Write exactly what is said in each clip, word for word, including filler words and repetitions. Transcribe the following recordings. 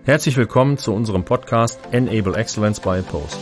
Herzlich willkommen zu unserem Podcast Enable Excellence by Post.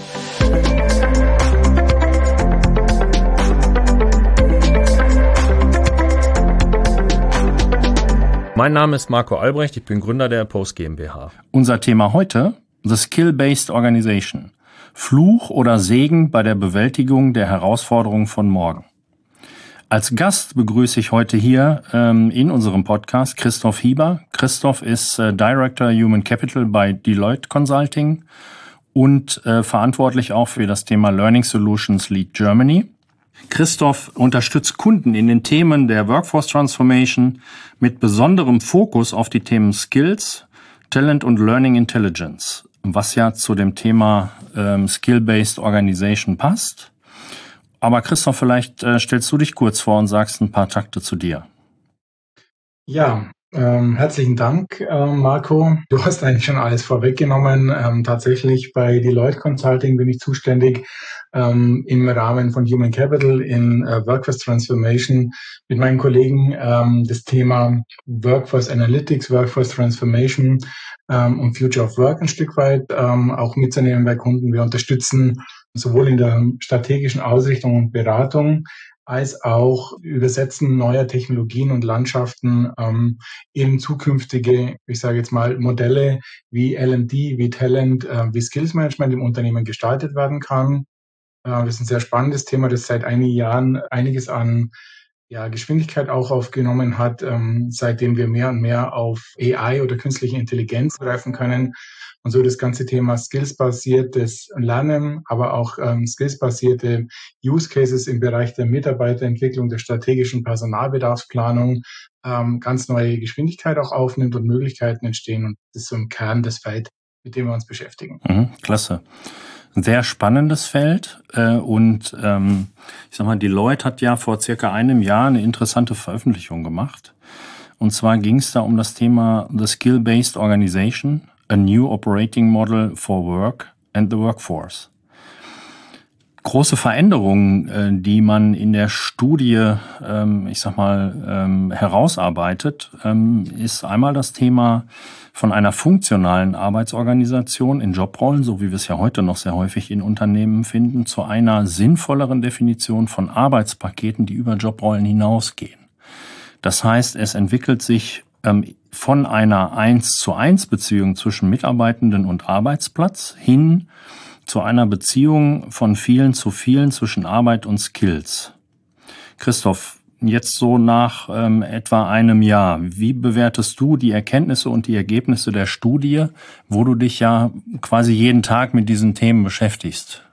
Mein Name ist Marco Albrecht, ich bin Gründer der Post GmbH. Unser Thema heute: The Skill-Based Organization. Fluch oder Segen bei der Bewältigung der Herausforderungen von morgen. Als Gast begrüße ich heute hier ähm, in unserem Podcast Christoph Hieber. Christoph ist äh, Director Human Capital bei Deloitte Consulting und äh, verantwortlich auch für das Thema Learning Solutions Lead Germany. Christoph unterstützt Kunden in den Themen der Workforce Transformation mit besonderem Fokus auf die Themen Skills, Talent und Learning Intelligence, was ja zu dem Thema ähm, Skill-Based Organization passt. Aber Christoph, vielleicht äh, stellst du dich kurz vor und sagst ein paar Takte zu dir. Ja, ähm, herzlichen Dank, äh, Marco. Du hast eigentlich schon alles vorweggenommen. Ähm, tatsächlich bei Deloitte Consulting bin ich zuständig ähm, im Rahmen von Human Capital in äh, Workforce Transformation mit meinen Kollegen ähm, das Thema Workforce Analytics, Workforce Transformation ähm, und Future of Work ein Stück weit ähm, auch mitzunehmen bei Kunden. Wir unterstützen sowohl in der strategischen Ausrichtung und Beratung als auch Übersetzen neuer Technologien und Landschaften ähm, in zukünftige, ich sage jetzt mal, Modelle wie L und D, wie Talent, äh, wie Skills Management im Unternehmen gestaltet werden kann. Äh, das ist ein sehr spannendes Thema, das seit einigen Jahren einiges an ja, Geschwindigkeit auch aufgenommen hat, ähm, seitdem wir mehr und mehr auf A I oder künstliche Intelligenz greifen können. Und so das ganze Thema skillsbasiertes Lernen, aber auch ähm, skillsbasierte Use Cases im Bereich der Mitarbeiterentwicklung, der strategischen Personalbedarfsplanung ähm, ganz neue Geschwindigkeit auch aufnimmt und Möglichkeiten entstehen. Und das ist so im Kern das Feld, mit dem wir uns beschäftigen. Mhm, klasse. Ein sehr spannendes Feld. Äh, und ähm, ich sag mal, Deloitte hat ja vor circa einem Jahr eine interessante Veröffentlichung gemacht. Und zwar ging es da um das Thema The Skill-Based Organization, a New Operating Model for Work and the Workforce. Große Veränderungen, äh, die man in der Studie, ähm, ich sag mal, ähm, herausarbeitet, ähm, ist einmal das Thema von einer funktionalen Arbeitsorganisation in Jobrollen, so wie wir es ja heute noch sehr häufig in Unternehmen finden, zu einer sinnvolleren Definition von Arbeitspaketen, die über Jobrollen hinausgehen. Das heißt, es entwickelt sich ähm, von einer eins zu eins Beziehung zwischen Mitarbeitenden und Arbeitsplatz hin zu einer Beziehung von vielen zu vielen zwischen Arbeit und Skills. Christoph, jetzt so nach ähm, etwa einem Jahr, wie bewertest du die Erkenntnisse und die Ergebnisse der Studie, wo du dich ja quasi jeden Tag mit diesen Themen beschäftigst?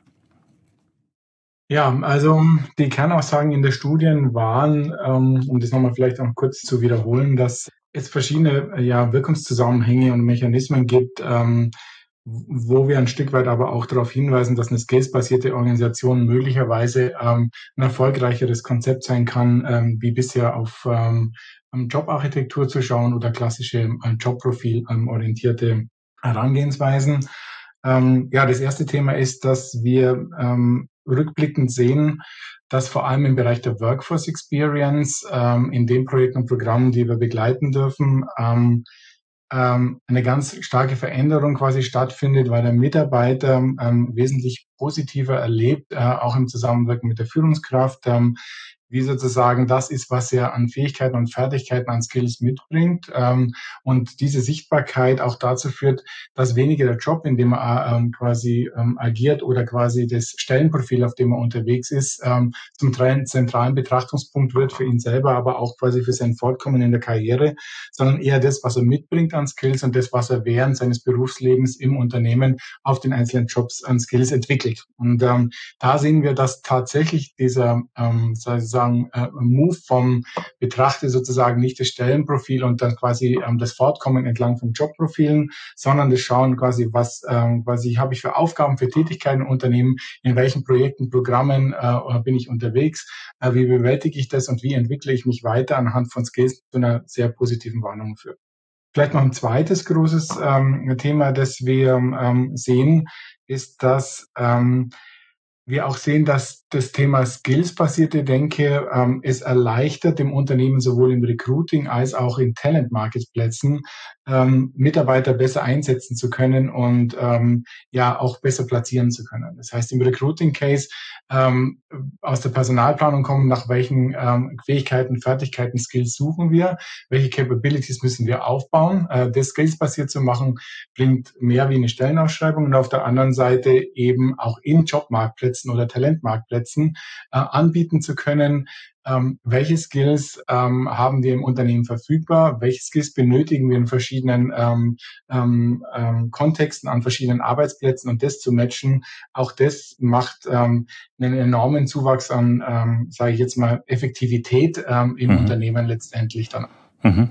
Ja, also die Kernaussagen in der Studien waren, ähm, um das nochmal vielleicht auch kurz zu wiederholen, dass es verschiedene ja, Wirkungszusammenhänge und Mechanismen gibt, ähm, wo wir ein Stück weit aber auch darauf hinweisen, dass eine skillsbasierte Organisation möglicherweise ähm, ein erfolgreicheres Konzept sein kann, ähm, wie bisher auf ähm, Jobarchitektur zu schauen oder klassische ähm, Jobprofil ähm, orientierte Herangehensweisen. Ähm, ja, das erste Thema ist, dass wir ähm, rückblickend sehen, dass vor allem im Bereich der Workforce Experience ähm, in den Projekten und Programmen, die wir begleiten dürfen, ähm, ähm, eine ganz starke Veränderung quasi stattfindet, weil der Mitarbeiter ähm, wesentlich positiver erlebt, äh, auch im Zusammenwirken mit der Führungskraft, ähm, wie sozusagen das ist, was er an Fähigkeiten und Fertigkeiten, an Skills mitbringt. Ähm, und diese Sichtbarkeit auch dazu führt, dass weniger der Job, in dem er ähm, quasi ähm, agiert oder quasi das Stellenprofil, auf dem er unterwegs ist, ähm, zum zentralen Betrachtungspunkt wird für ihn selber, aber auch quasi für sein Fortkommen in der Karriere, sondern eher das, was er mitbringt an Skills und das, was er während seines Berufslebens im Unternehmen auf den einzelnen Jobs an Skills entwickelt. Und ähm, da sehen wir, dass tatsächlich dieser ähm, sozusagen äh, Move vom Betrachte sozusagen nicht das Stellenprofil und dann quasi ähm, das Fortkommen entlang von Jobprofilen, sondern das Schauen quasi, was ähm, quasi habe ich für Aufgaben, für Tätigkeiten im Unternehmen, in welchen Projekten, Programmen äh, bin ich unterwegs, äh, wie bewältige ich das und wie entwickle ich mich weiter anhand von Skills zu einer sehr positiven Warnung führt. Vielleicht noch ein zweites großes ähm, Thema, das wir ähm, sehen, ist, dass ähm, wir auch sehen, dass das Thema skillsbasierte Denke ähm, es erleichtert dem Unternehmen sowohl im Recruiting als auch in Talent-Marketplätzen ähm, Mitarbeiter besser einsetzen zu können und ähm, ja auch besser platzieren zu können. Das heißt, im Recruiting-Case ähm, aus der Personalplanung kommen, nach welchen ähm, Fähigkeiten, Fertigkeiten, Skills suchen wir, welche Capabilities müssen wir aufbauen. Äh, das skillsbasiert zu machen, bringt mehr wie eine Stellenausschreibung und auf der anderen Seite eben auch in Jobmarktplätzen oder Talentmarktplätzen äh, anbieten zu können, ähm, welche Skills ähm, haben wir im Unternehmen verfügbar, welche Skills benötigen wir in verschiedenen ähm, ähm, ähm, Kontexten, an verschiedenen Arbeitsplätzen und das zu matchen. Auch das macht ähm, einen enormen Zuwachs an, ähm, sage ich jetzt mal, Effektivität ähm, im Mhm. Unternehmen letztendlich dann. Mhm.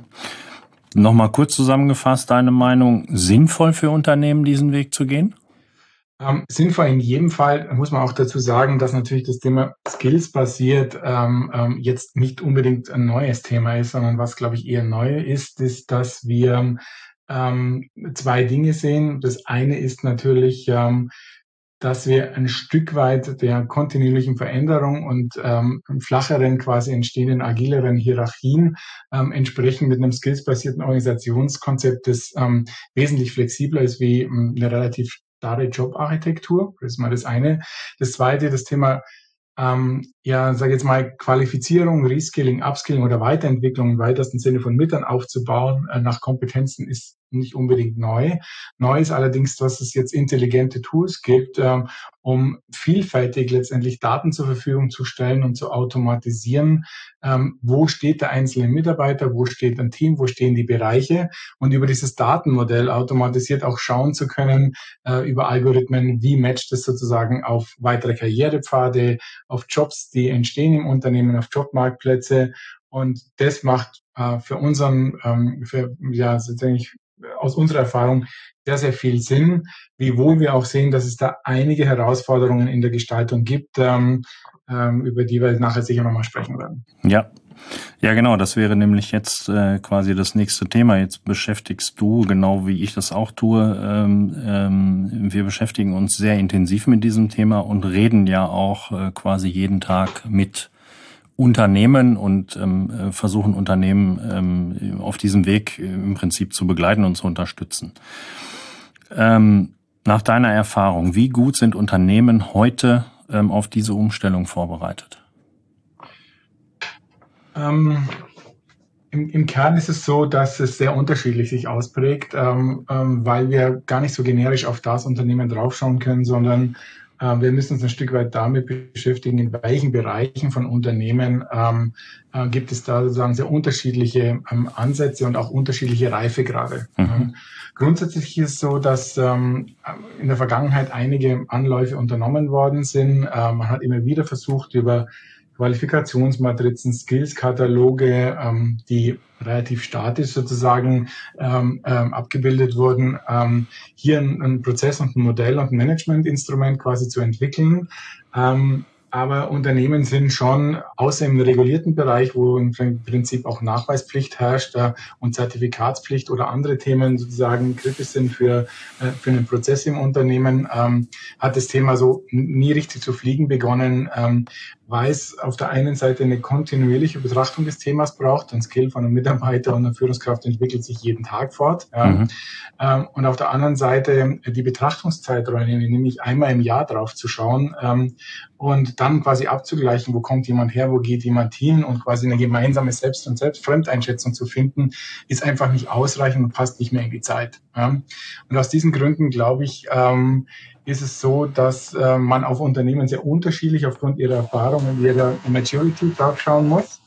Nochmal kurz zusammengefasst, deine Meinung, sinnvoll für Unternehmen, diesen Weg zu gehen? Ähm, sinnvoll in jedem Fall, muss man auch dazu sagen, dass natürlich das Thema Skills-basiert ähm, ähm, jetzt nicht unbedingt ein neues Thema ist, sondern was, glaube ich, eher neu ist, ist, dass wir ähm, zwei Dinge sehen. Das eine ist natürlich, ähm, dass wir ein Stück weit der kontinuierlichen Veränderung und ähm, flacheren, quasi entstehenden, agileren Hierarchien ähm, entsprechen mit einem skillsbasierten Organisationskonzept, das ähm, wesentlich flexibler ist wie ähm, eine relativ starre Jobarchitektur. Das ist mal das eine. Das zweite, das Thema ähm, ja, sage jetzt mal, Qualifizierung, Reskilling, Upskilling oder Weiterentwicklung im weitesten Sinne von Mitarbeitern aufzubauen äh, nach Kompetenzen ist nicht unbedingt neu. Neu ist allerdings, dass es jetzt intelligente Tools gibt, ähm, um vielfältig letztendlich Daten zur Verfügung zu stellen und zu automatisieren. Ähm, wo steht der einzelne Mitarbeiter? Wo steht ein Team? Wo stehen die Bereiche? Und über dieses Datenmodell automatisiert auch schauen zu können, äh, über Algorithmen, wie matcht es sozusagen auf weitere Karrierepfade, auf Jobs, die entstehen im Unternehmen, auf Jobmarktplätze. Und das macht äh, für unseren, ähm, für, ja, sozusagen aus unserer Erfahrung sehr, sehr viel Sinn, wiewohl wir auch sehen, dass es da einige Herausforderungen in der Gestaltung gibt, ähm, ähm, über die wir nachher sicher nochmal sprechen werden. Ja. Ja, genau, das wäre nämlich jetzt äh, quasi das nächste Thema. Jetzt beschäftigst du, genau wie ich das auch tue, ähm, ähm, wir beschäftigen uns sehr intensiv mit diesem Thema und reden ja auch äh, quasi jeden Tag mit Unternehmen und ähm, versuchen Unternehmen ähm, auf diesem Weg im Prinzip zu begleiten und zu unterstützen. Ähm, nach deiner Erfahrung, wie gut sind Unternehmen heute ähm, auf diese Umstellung vorbereitet? Ähm, im, Im Kern ist es so, dass es sehr unterschiedlich sich ausprägt, ähm, ähm, weil wir gar nicht so generisch auf das Unternehmen draufschauen können, sondern wir müssen uns ein Stück weit damit beschäftigen, in welchen Bereichen von Unternehmen ähm, äh, gibt es da sozusagen sehr unterschiedliche ähm, Ansätze und auch unterschiedliche Reifegrade. Mhm. Ähm, grundsätzlich ist es so, dass ähm, in der Vergangenheit einige Anläufe unternommen worden sind. Äh, man hat immer wieder versucht, über Qualifikationsmatrizen, Skills-Kataloge, ähm, die relativ statisch sozusagen ähm, ähm, abgebildet wurden, ähm, hier ein, ein Prozess und ein Modell und ein Managementinstrument quasi zu entwickeln. Ähm, aber Unternehmen sind schon, außer im regulierten Bereich, wo im Prinzip auch Nachweispflicht herrscht äh, und Zertifikatspflicht oder andere Themen sozusagen kritisch sind für, äh, für einen Prozess im Unternehmen, ähm, hat das Thema so nie richtig zu fliegen begonnen, ähm, weil es auf der einen Seite eine kontinuierliche Betrachtung des Themas braucht. Ein Skill von einem Mitarbeiter und einer Führungskraft entwickelt sich jeden Tag fort. Ja. Mhm. Ähm, und auf der anderen Seite die Betrachtungszeiträume, nämlich einmal im Jahr drauf zu schauen ähm, und dann quasi abzugleichen, wo kommt jemand her, wo geht jemand hin und quasi eine gemeinsame Selbst- und Selbstfremdeinschätzung zu finden, ist einfach nicht ausreichend und passt nicht mehr in die Zeit. Ja. Und aus diesen Gründen glaube ich, ähm, ist es so, dass äh, man auf Unternehmen sehr unterschiedlich aufgrund ihrer Erfahrung und ihrer Maturity draufschauen muss.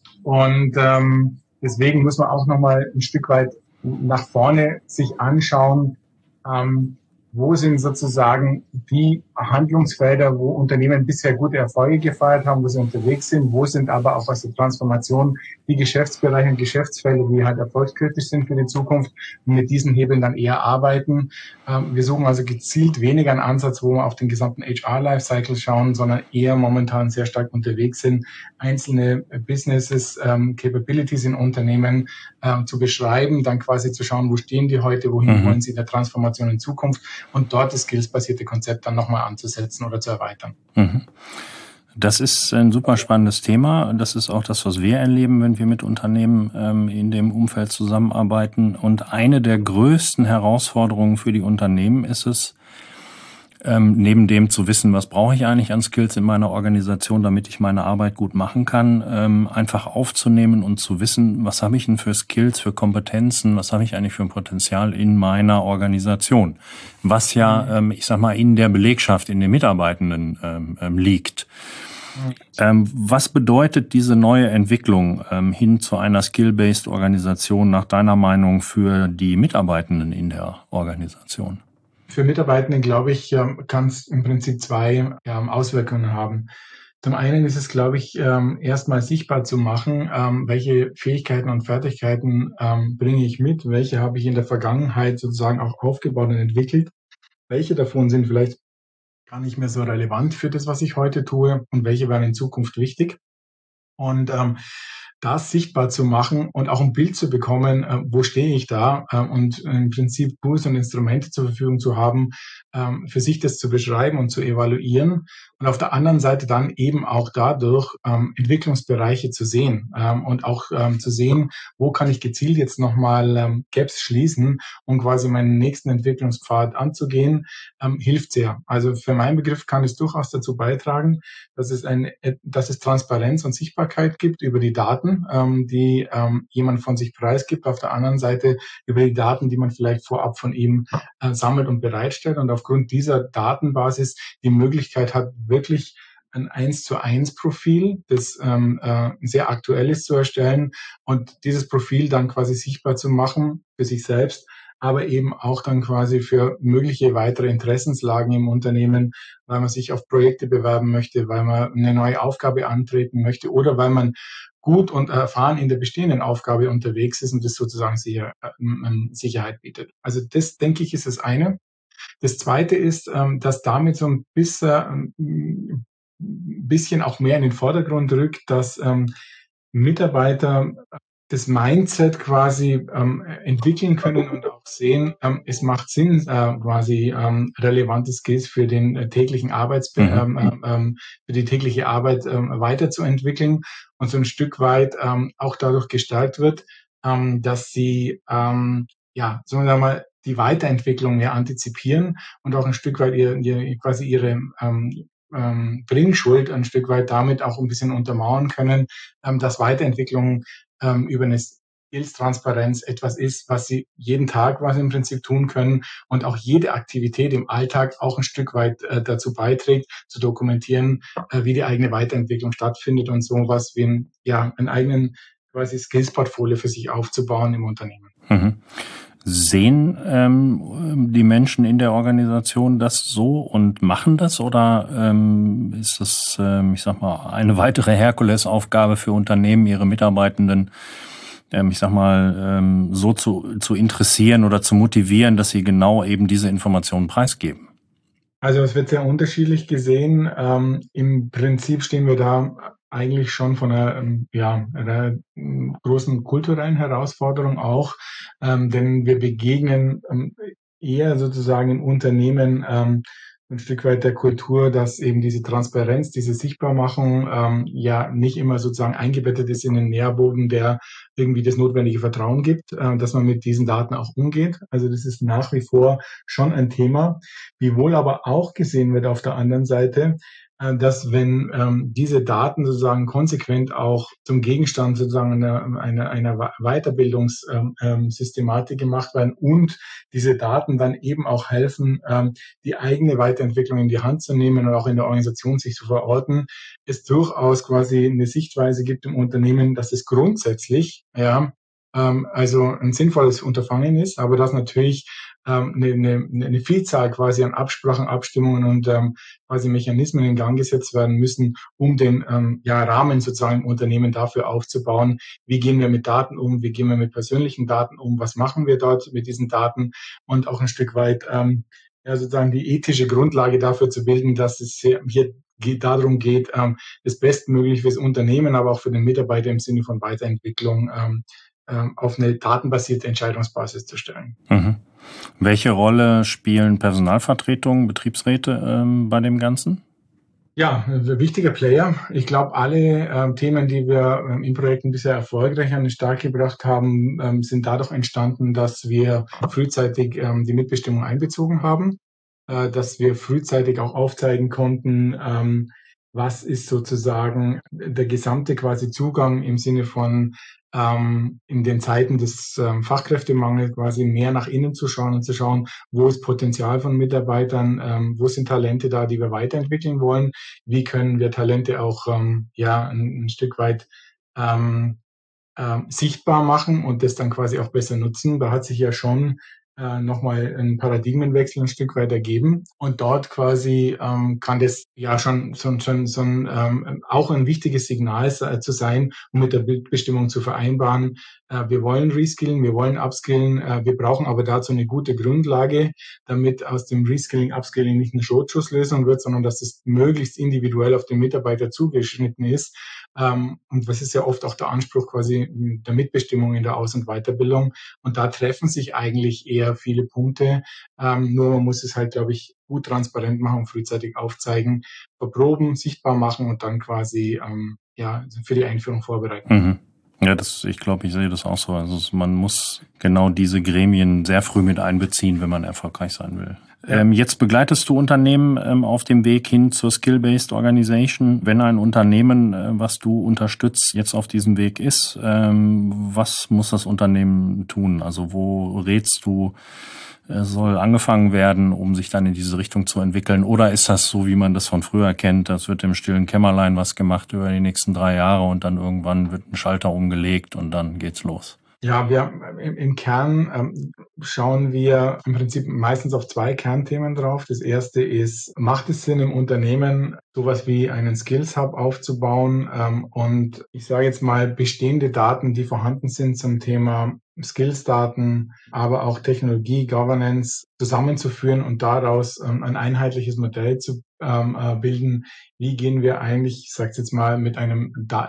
Und ähm, deswegen muss man auch nochmal ein Stück weit nach vorne sich anschauen, ähm, wo sind sozusagen die Handlungsfelder, wo Unternehmen bisher gute Erfolge gefeiert haben, wo sie unterwegs sind, wo sind aber auch aus der Transformation die Geschäftsbereiche und Geschäftsfelder, die halt erfolgskritisch sind für die Zukunft und mit diesen Hebeln dann eher arbeiten. Ähm, wir suchen also gezielt weniger einen Ansatz, wo wir auf den gesamten H R-Lifecycle schauen, sondern eher momentan sehr stark unterwegs sind, einzelne Businesses, ähm, Capabilities in Unternehmen ähm, zu beschreiben, dann quasi zu schauen, wo stehen die heute, wohin mhm. wollen sie in der Transformation in Zukunft und dort das skillsbasierte Konzept dann nochmal anzusetzen oder zu erweitern. Mhm. Das ist ein super spannendes Thema. Das ist auch das, was wir erleben, wenn wir mit Unternehmen ähm, in dem Umfeld zusammenarbeiten. Und eine der größten Herausforderungen für die Unternehmen ist es, ähm, neben dem zu wissen, was brauche ich eigentlich an Skills in meiner Organisation, damit ich meine Arbeit gut machen kann, ähm, einfach aufzunehmen und zu wissen, was habe ich denn für Skills, für Kompetenzen, was habe ich eigentlich für ein Potenzial in meiner Organisation, was ja, ähm, ich sag mal, in der Belegschaft, in den Mitarbeitenden ähm, ähm, liegt. Ähm, was bedeutet diese neue Entwicklung ähm, hin zu einer Skill-based Organisation nach deiner Meinung für die Mitarbeitenden in der Organisation? Für Mitarbeitende, glaube ich, ähm, kann es im Prinzip zwei ähm, Auswirkungen haben. Zum einen ist es, glaube ich, ähm, erstmal sichtbar zu machen, ähm, welche Fähigkeiten und Fertigkeiten ähm, bringe ich mit, welche habe ich in der Vergangenheit sozusagen auch aufgebaut und entwickelt, welche davon sind vielleicht gar nicht mehr so relevant für das, was ich heute tue und welche werden in Zukunft wichtig. Und ähm, das sichtbar zu machen und auch ein Bild zu bekommen, äh, wo stehe ich da äh, und im Prinzip Tools und Instrumente zur Verfügung zu haben, ähm, für sich das zu beschreiben und zu evaluieren und auf der anderen Seite dann eben auch dadurch ähm, Entwicklungsbereiche zu sehen ähm, und auch ähm, zu sehen, wo kann ich gezielt jetzt nochmal ähm, Gaps schließen, um quasi meinen nächsten Entwicklungspfad anzugehen, ähm, hilft sehr. Also für meinen Begriff kann es durchaus dazu beitragen, dass es, ein, dass es Transparenz und Sichtbarkeit gibt über die Daten, ähm, die ähm, jemand von sich preisgibt. Auf der anderen Seite über die Daten, die man vielleicht vorab von ihm äh, sammelt und bereitstellt und aufgrund dieser Datenbasis die Möglichkeit hat, wirklich ein eins zu eins Profil, das ähm, äh, sehr aktuell ist, zu erstellen und dieses Profil dann quasi sichtbar zu machen für sich selbst, aber eben auch dann quasi für mögliche weitere Interessenslagen im Unternehmen, weil man sich auf Projekte bewerben möchte, weil man eine neue Aufgabe antreten möchte oder weil man gut und erfahren in der bestehenden Aufgabe unterwegs ist und das sozusagen sicher, äh, Sicherheit bietet. Also das, denke ich, ist das eine. Das zweite ist, ähm, dass damit so ein bisschen, ähm, bisschen auch mehr in den Vordergrund rückt, dass ähm, Mitarbeiter das Mindset quasi ähm, entwickeln können und auch sehen, ähm, es macht Sinn, äh, quasi ähm, relevante Skills für den äh, täglichen Arbeits Mhm. ähm, ähm, für die tägliche Arbeit ähm, weiterzuentwickeln und so ein Stück weit ähm, auch dadurch gestärkt wird, ähm, dass sie ähm, ja, sagen wir mal, die Weiterentwicklung mehr antizipieren und auch ein Stück weit ihr, ihr quasi ihre ähm, ähm, Bringschuld ein Stück weit damit auch ein bisschen untermauern können, ähm, dass Weiterentwicklung ähm, über eine Skills-Transparenz etwas ist, was sie jeden Tag was im Prinzip tun können und auch jede Aktivität im Alltag auch ein Stück weit äh, dazu beiträgt, zu dokumentieren, äh, wie die eigene Weiterentwicklung stattfindet und sowas wie ein, ja, einen eigenen quasi Skills-Portfolio für sich aufzubauen im Unternehmen. Mhm. Sehen ähm, die Menschen in der Organisation das so und machen das oder ähm, ist das, ähm, ich sag mal, eine weitere Herkulesaufgabe für Unternehmen, ihre Mitarbeitenden, ähm, ich sag mal, ähm, so zu, zu interessieren oder zu motivieren, dass sie genau eben diese Informationen preisgeben? Also es wird sehr unterschiedlich gesehen. Ähm, im Prinzip stehen wir da eigentlich schon von einer, ähm, ja, einer ähm, großen kulturellen Herausforderung auch, ähm, denn wir begegnen ähm, eher sozusagen im Unternehmen ähm, ein Stück weit der Kultur, dass eben diese Transparenz, diese Sichtbarmachung ähm, ja nicht immer sozusagen eingebettet ist in den Nährboden, der irgendwie das notwendige Vertrauen gibt, äh, dass man mit diesen Daten auch umgeht. Also das ist nach wie vor schon ein Thema. Wiewohl aber auch gesehen wird auf der anderen Seite, äh, dass wenn ähm, diese Daten sozusagen konsequent auch zum Gegenstand sozusagen einer, einer, einer Weiterbildungssystematik gemacht werden und diese Daten dann eben auch helfen, ähm, die eigene Weiterentwicklung in die Hand zu nehmen und auch in der Organisation sich zu verorten, es durchaus quasi eine Sichtweise gibt im Unternehmen, dass es grundsätzlich, ja, ähm, also ein sinnvolles Unterfangen ist, aber dass natürlich ähm, eine, eine, eine Vielzahl quasi an Absprachen, Abstimmungen und ähm, quasi Mechanismen in Gang gesetzt werden müssen, um den ähm, ja, Rahmen sozusagen im Unternehmen dafür aufzubauen, wie gehen wir mit Daten um, wie gehen wir mit persönlichen Daten um, was machen wir dort mit diesen Daten und auch ein Stück weit ähm, ja, sozusagen die ethische Grundlage dafür zu bilden, dass es hier geht, darum geht, ähm, das Bestmögliche fürs Unternehmen, aber auch für den Mitarbeiter im Sinne von Weiterentwicklung ähm, ähm, auf eine datenbasierte Entscheidungsbasis zu stellen. Mhm. Welche Rolle spielen Personalvertretungen, Betriebsräte ähm, bei dem Ganzen? Ja, ein wichtiger Player. Ich glaube, alle ähm, Themen, die wir ähm, in Projekten bisher erfolgreich an den Start gebracht haben, ähm, sind dadurch entstanden, dass wir frühzeitig ähm, die Mitbestimmung einbezogen haben, äh, dass wir frühzeitig auch aufzeigen konnten, ähm, was ist sozusagen der gesamte quasi Zugang im Sinne von ähm, in den Zeiten des ähm, Fachkräftemangels quasi mehr nach innen zu schauen und zu schauen, wo ist Potenzial von Mitarbeitern, ähm, wo sind Talente da, die wir weiterentwickeln wollen, wie können wir Talente auch ähm, ja ein, ein Stück weit ähm, ähm, sichtbar machen und das dann quasi auch besser nutzen. Da hat sich ja schon äh, nochmal ein Paradigmenwechsel ein Stück weit ergeben. Und dort quasi ähm, kann das ja schon, schon, schon, schon ähm, auch ein wichtiges Signal äh, zu sein, um mit der Bildbestimmung zu vereinbaren. Äh, wir wollen reskillen, wir wollen upskillen, äh, wir brauchen aber dazu eine gute Grundlage, damit aus dem Reskilling, Upskilling nicht eine Schrotschusslösung wird, sondern dass es möglichst individuell auf den Mitarbeiter zugeschnitten ist. Ähm, und was ist ja oft auch der Anspruch quasi der Mitbestimmung in der Aus- und Weiterbildung. Und da treffen sich eigentlich eher viele Punkte. Ähm, nur man muss es halt, glaube ich, gut transparent machen und frühzeitig aufzeigen, verproben, sichtbar machen und dann quasi ähm, ja, für die Einführung vorbereiten. Mhm. Ja, das, ich glaube, ich sehe das auch so. Also man muss genau diese Gremien sehr früh mit einbeziehen, wenn man erfolgreich sein will. Ja. Ähm, jetzt begleitest du Unternehmen ähm, auf dem Weg hin zur Skill-Based Organization. Wenn ein Unternehmen, äh, was du unterstützt, jetzt auf diesem Weg ist, ähm, was muss das Unternehmen tun? Also wo rätst du, soll angefangen werden, um sich dann in diese Richtung zu entwickeln? Oder ist das so, wie man das von früher kennt, das wird im stillen Kämmerlein was gemacht über die nächsten drei Jahre und dann irgendwann wird ein Schalter umgelegt und dann geht's los? Ja, wir im, im Kern ähm, schauen wir im Prinzip meistens auf zwei Kernthemen drauf. Das erste ist, macht es Sinn im Unternehmen, sowas wie einen Skills Hub aufzubauen ähm, und ich sage jetzt mal bestehende Daten, die vorhanden sind zum Thema Skills-Daten, aber auch Technologie, Governance zusammenzuführen und daraus ähm, ein einheitliches Modell zu ähm, äh, bilden. Wie gehen wir eigentlich, ich sage jetzt mal, mit einem, da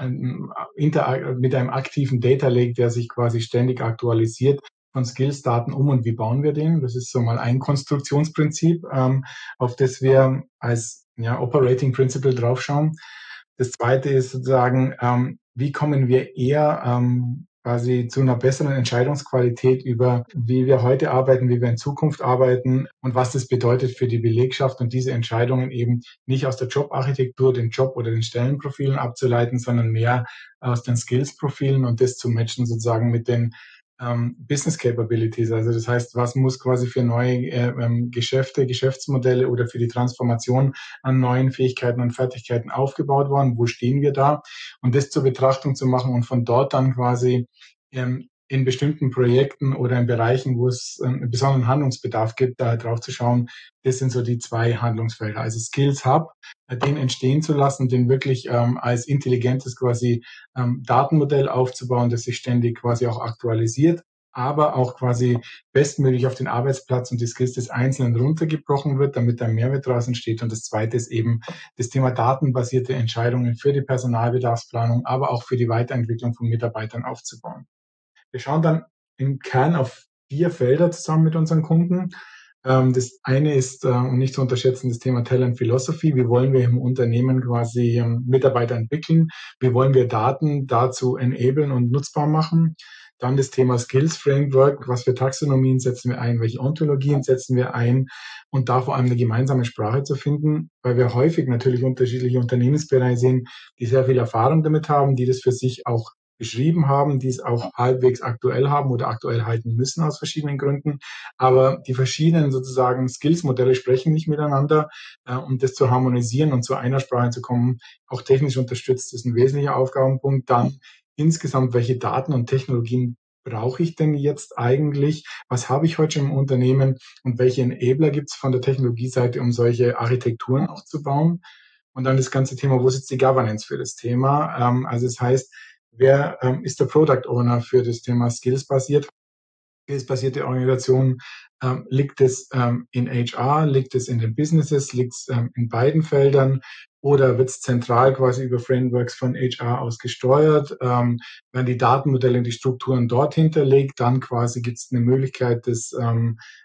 inter mit einem aktiven Data Lake, der sich quasi ständig aktualisiert, von Skills-Daten um und wie bauen wir den? Das ist so mal ein Konstruktionsprinzip, ähm, auf das wir als ja, Operating Principle draufschauen. Das zweite ist sozusagen, ähm, wie kommen wir eher ähm, quasi zu einer besseren Entscheidungsqualität über, wie wir heute arbeiten, wie wir in Zukunft arbeiten und was das bedeutet für die Belegschaft und diese Entscheidungen eben nicht aus der Jobarchitektur, den Job oder den Stellenprofilen abzuleiten, sondern mehr aus den Skills-Profilen und das zu matchen sozusagen mit den ähm, Business Capabilities. Also das heißt, was muss quasi für neue äh, ähm, Geschäfte, Geschäftsmodelle oder für die Transformation an neuen Fähigkeiten und Fertigkeiten aufgebaut worden? Wo stehen wir da? Und das zur Betrachtung zu machen und von dort dann quasi ähm, in bestimmten Projekten oder in Bereichen, wo es ähm, einen besonderen Handlungsbedarf gibt, da drauf zu schauen, das sind so die zwei Handlungsfelder. Also Skills Hub, äh, den entstehen zu lassen, den wirklich ähm, als intelligentes quasi ähm, Datenmodell aufzubauen, das sich ständig quasi auch aktualisiert, aber auch quasi bestmöglich auf den Arbeitsplatz und die Skills des Einzelnen runtergebrochen wird, damit ein Mehrwert daraus entsteht. Und das Zweite ist eben das Thema datenbasierte Entscheidungen für die Personalbedarfsplanung, aber auch für die Weiterentwicklung von Mitarbeitern aufzubauen. Wir schauen dann im Kern auf vier Felder zusammen mit unseren Kunden. Ähm, das eine ist, äh, und nicht zu unterschätzen, das Thema Talent Philosophy. Wie wollen wir im Unternehmen quasi ähm, Mitarbeiter entwickeln? Wie wollen wir Daten dazu enablen und nutzbar machen? Dann das Thema Skills Framework. Was für Taxonomien setzen wir ein? Welche Ontologien setzen wir ein? Und da vor allem eine gemeinsame Sprache zu finden, weil wir häufig natürlich unterschiedliche Unternehmensbereiche sehen, die sehr viel Erfahrung damit haben, die das für sich auch beschrieben haben, die es auch halbwegs aktuell haben oder aktuell halten müssen aus verschiedenen Gründen. Aber die verschiedenen sozusagen Skills-Modelle sprechen nicht miteinander. Äh, um das zu harmonisieren und zu einer Sprache zu kommen, auch technisch unterstützt, ist ein wesentlicher Aufgabenpunkt. Dann insgesamt, welche Daten und Technologien brauche ich denn jetzt eigentlich? Was habe ich heute schon im Unternehmen und welche Enabler gibt es von der Technologieseite, um solche Architekturen auch zu bauen? Und dann das ganze Thema, wo sitzt die Governance für das Thema? Ähm, also das heißt, wer ähm, ist der Product Owner für das Thema Skills-basiert? Skills-basierte Organisation, ähm, liegt es ähm, in H R, liegt es in den Businesses, liegt es ähm, in beiden Feldern oder wird es zentral quasi über Frameworks von H R aus gesteuert? Ähm, werden die Datenmodelle und die Strukturen dort hinterlegt, dann quasi gibt es eine Möglichkeit, das ähm,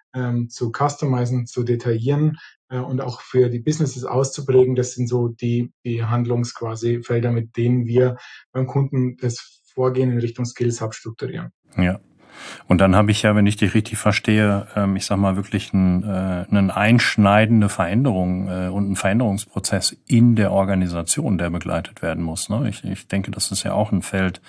ähm, zu customizen, zu detaillieren äh, und auch für die Businesses auszuprägen. Das sind so die, die Handlungs quasi Felder, mit denen wir beim Kunden das Vorgehen in Richtung Skills Hub strukturieren. Ja. Und dann habe ich ja, wenn ich dich richtig verstehe, ähm, ich sag mal wirklich ein, äh, eine einschneidende Veränderung äh, und einen Veränderungsprozess in der Organisation, der begleitet werden muss. Ne? Ich, ich denke, das ist ja auch ein Feld,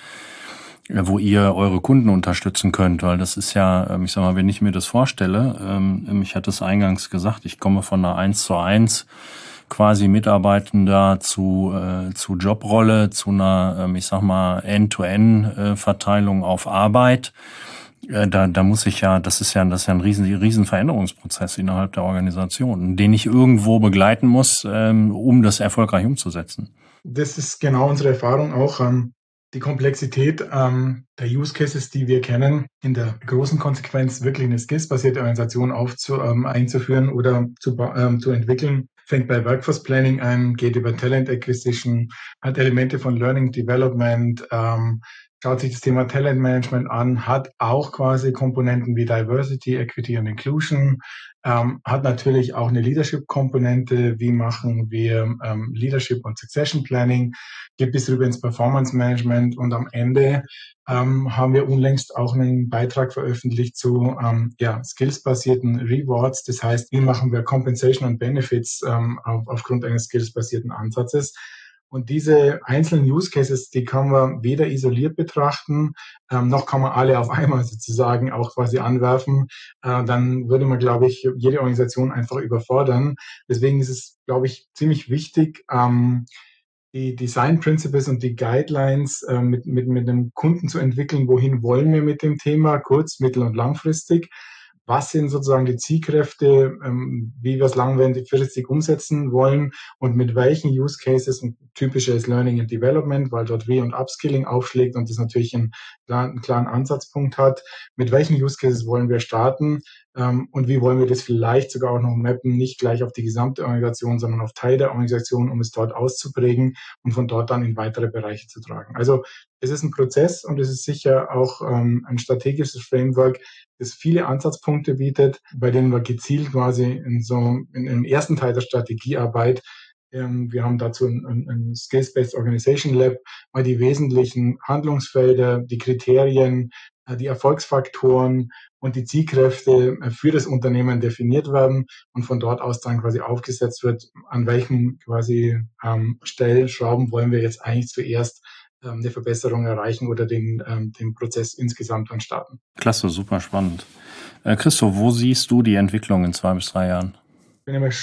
äh, wo ihr eure Kunden unterstützen könnt, weil das ist ja, ähm, ich sag mal, wenn ich mir das vorstelle, ähm, ich hatte es eingangs gesagt, ich komme von einer eins zu eins quasi Mitarbeitender zu äh, zu Jobrolle, zu einer, ähm, ich sag mal, End-to-End-Verteilung auf Arbeit. Äh, da, da muss ich ja, das ist ja, das ist ja ein riesen, riesen Veränderungsprozess innerhalb der Organisation, den ich irgendwo begleiten muss, ähm, um das erfolgreich umzusetzen. Das ist genau unsere Erfahrung auch. Ähm, die Komplexität ähm, der Use Cases, die wir kennen, in der großen Konsequenz wirklich eine skillsbasierte Organisation aufzu, ähm, einzuführen oder zu, ähm, zu entwickeln, fängt bei Workforce Planning an, geht über Talent Acquisition, hat Elemente von Learning Development, ähm, schaut sich das Thema Talent Management an, hat auch quasi Komponenten wie Diversity, Equity und Inclusion, ähm, hat natürlich auch eine Leadership-Komponente. Wie machen wir ähm, Leadership und Succession Planning? Geht bis rüber ins Performance Management und am Ende ähm, haben wir unlängst auch einen Beitrag veröffentlicht zu ähm, ja, skillsbasierten Rewards. Das heißt, wie machen wir Compensation und Benefits ähm, auf, aufgrund eines skillsbasierten Ansatzes? Und diese einzelnen Use Cases, die kann man weder isoliert betrachten, ähm, noch kann man alle auf einmal sozusagen auch quasi anwerfen. Äh, dann würde man, glaube ich, jede Organisation einfach überfordern. Deswegen ist es, glaube ich, ziemlich wichtig, ähm, die Design Principles und die Guidelines äh, mit, mit, mit einem Kunden zu entwickeln, wohin wollen wir mit dem Thema, kurz-, mittel- und langfristig. Was sind sozusagen die Zielkräfte, ähm, wie wir es langfristig umsetzen wollen und mit welchen Use Cases, ein typisches Learning and Development, weil dort Re- und Upskilling aufschlägt und das natürlich einen, einen klaren Ansatzpunkt hat, mit welchen Use Cases wollen wir starten ähm, und wie wollen wir das vielleicht sogar auch noch mappen, nicht gleich auf die gesamte Organisation, sondern auf Teil der Organisation, um es dort auszuprägen und von dort dann in weitere Bereiche zu tragen. Also es ist ein Prozess und es ist sicher auch ähm, ein strategisches Framework, das viele Ansatzpunkte bietet, bei denen wir gezielt quasi in so in, im ersten Teil der Strategiearbeit, ähm, wir haben dazu ein, ein, ein Skills-Based Organization Lab, mal die wesentlichen Handlungsfelder, die Kriterien, äh, die Erfolgsfaktoren und die Zielkräfte äh, für das Unternehmen definiert werden und von dort aus dann quasi aufgesetzt wird, an welchen quasi ähm, Stellschrauben wollen wir jetzt eigentlich zuerst ähm, eine Verbesserung erreichen oder den, ähm, den Prozess insgesamt dann starten. Klasse, super spannend. Äh, Christoph, wo siehst du die Entwicklung in zwei bis drei Jahren? Ich bin immer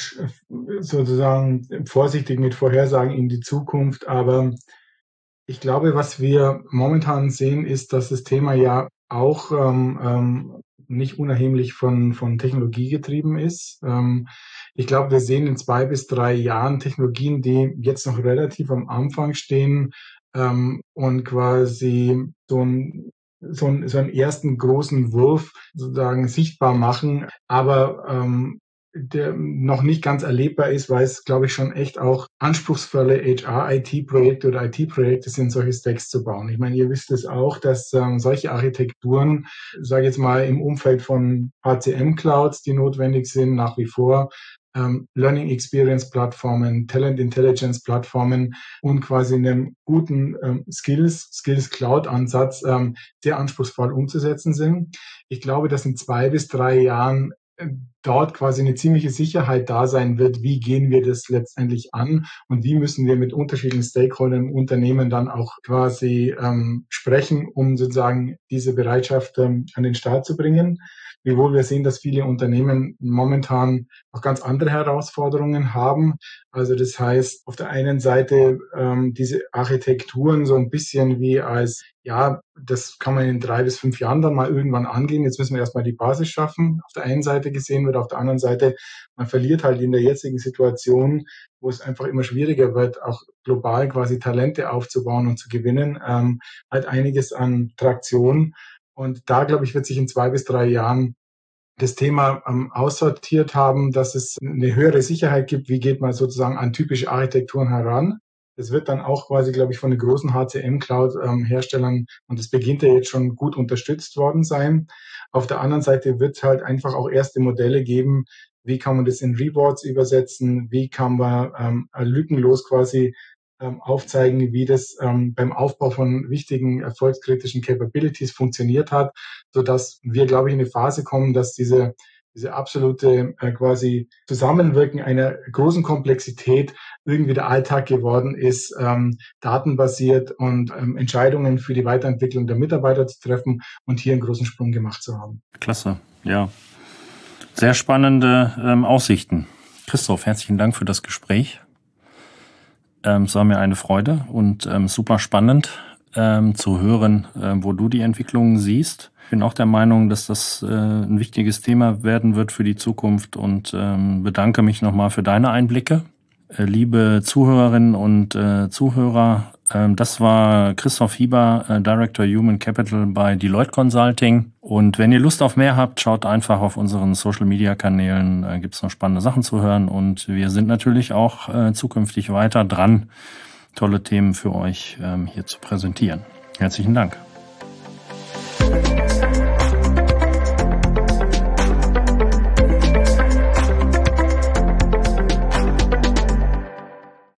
sozusagen vorsichtig mit Vorhersagen in die Zukunft, aber ich glaube, was wir momentan sehen, ist, dass das Thema ja auch ähm, ähm, nicht unerheblich von, von Technologie getrieben ist. Ähm, ich glaube, wir sehen in zwei bis drei Jahren Technologien, die jetzt noch relativ am Anfang stehen ähm, und quasi so ein so, ein, so einen ersten großen Wurf sozusagen sichtbar machen, aber ähm, der noch nicht ganz erlebbar ist, weil es, glaube ich, schon echt auch anspruchsvolle H R-I T-Projekte oder I T-Projekte sind, solche Stacks zu bauen. Ich meine, ihr wisst es auch, dass ähm, solche Architekturen, sage ich jetzt mal, im Umfeld von H C M-Clouds, die notwendig sind, nach wie vor, ähm, Learning Experience Plattformen, Talent Intelligence Plattformen und quasi einem guten ähm, Skills, Skills Cloud Ansatz ähm, sehr anspruchsvoll umzusetzen sind. Ich glaube, dass in zwei bis drei Jahren dort quasi eine ziemliche Sicherheit da sein wird, wie gehen wir das letztendlich an und wie müssen wir mit unterschiedlichen Stakeholdern im Unternehmen dann auch quasi ähm, sprechen, um sozusagen diese Bereitschaft ähm, an den Start zu bringen. Wiewohl wir sehen, dass viele Unternehmen momentan auch ganz andere Herausforderungen haben. Also das heißt, auf der einen Seite ähm, diese Architekturen so ein bisschen wie als, ja, das kann man in drei bis fünf Jahren dann mal irgendwann angehen. Jetzt müssen wir erstmal die Basis schaffen. Auf der einen Seite gesehen wird, auf der anderen Seite, man verliert halt in der jetzigen Situation, wo es einfach immer schwieriger wird, auch global quasi Talente aufzubauen und zu gewinnen, ähm, halt einiges an Traktion. Und da, glaube ich, wird sich in zwei bis drei Jahren das Thema ähm, aussortiert haben, dass es eine höhere Sicherheit gibt. Wie geht man sozusagen an typische Architekturen heran? Das wird dann auch quasi, glaube ich, von den großen H C M-Cloud-Herstellern, und das beginnt ja jetzt schon, gut unterstützt worden sein. Auf der anderen Seite wird es halt einfach auch erste Modelle geben, wie kann man das in Rewards übersetzen, wie kann man ähm, lückenlos quasi ähm, aufzeigen, wie das ähm, beim Aufbau von wichtigen erfolgskritischen Capabilities funktioniert hat, sodass wir, glaube ich, in eine Phase kommen, dass diese diese absolute äh, quasi Zusammenwirken einer großen Komplexität irgendwie der Alltag geworden ist, ähm, datenbasiert und ähm, Entscheidungen für die Weiterentwicklung der Mitarbeiter zu treffen und hier einen großen Sprung gemacht zu haben. Klasse, ja. Sehr spannende ähm, Aussichten. Christoph, herzlichen Dank für das Gespräch. Ähm, es war mir eine Freude und ähm, super spannend ähm, zu hören, äh, wo du die Entwicklungen siehst. Ich bin auch der Meinung, dass das äh, ein wichtiges Thema werden wird für die Zukunft und ähm, bedanke mich nochmal für deine Einblicke. Äh, liebe Zuhörerinnen und äh, Zuhörer, äh, das war Christoph Hieber, äh, Director Human Capital bei Deloitte Consulting. Und wenn ihr Lust auf mehr habt, schaut einfach auf unseren Social-Media-Kanälen, äh, gibt es noch spannende Sachen zu hören. Und wir sind natürlich auch äh, zukünftig weiter dran, tolle Themen für euch ähm, hier zu präsentieren. Herzlichen Dank.